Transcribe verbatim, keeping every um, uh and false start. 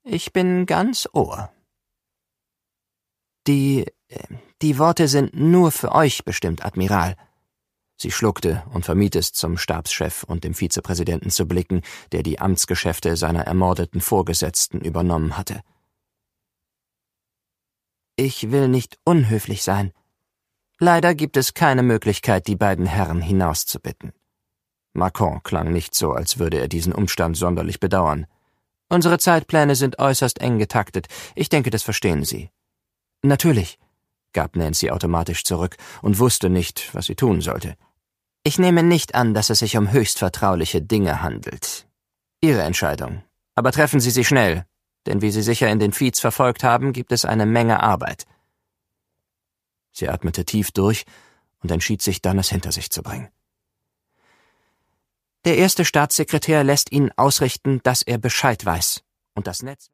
Ich bin ganz Ohr. Die, die Worte sind nur für euch bestimmt, Admiral. Sie schluckte und vermied es, zum Stabschef und dem Vizepräsidenten zu blicken, der die Amtsgeschäfte seiner ermordeten Vorgesetzten übernommen hatte. Ich will nicht unhöflich sein. Leider gibt es keine Möglichkeit, die beiden Herren hinauszubitten. Macron klang nicht so, als würde er diesen Umstand sonderlich bedauern. Unsere Zeitpläne sind äußerst eng getaktet. Ich denke, das verstehen Sie. Natürlich, gab Nancy automatisch zurück und wusste nicht, was sie tun sollte. Ich nehme nicht an, dass es sich um höchst vertrauliche Dinge handelt. Ihre Entscheidung. Aber treffen Sie sie schnell, denn wie Sie sicher in den Feeds verfolgt haben, gibt es eine Menge Arbeit. Sie atmete tief durch und entschied sich dann, es hinter sich zu bringen. Der erste Staatssekretär lässt Ihnen ausrichten, dass er Bescheid weiß und das Netz